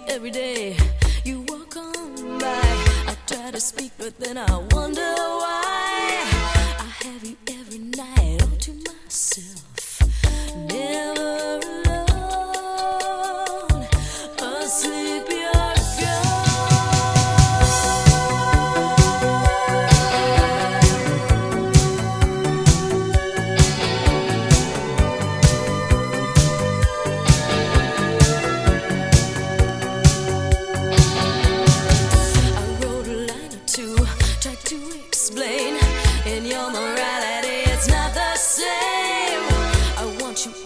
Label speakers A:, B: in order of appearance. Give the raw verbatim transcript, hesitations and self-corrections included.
A: every day. You walk on by. I try to speak, but then I wonder why. I have you every night all to myself. Never alone. Asleep, you're to explain in your morality, it's not the same. I want you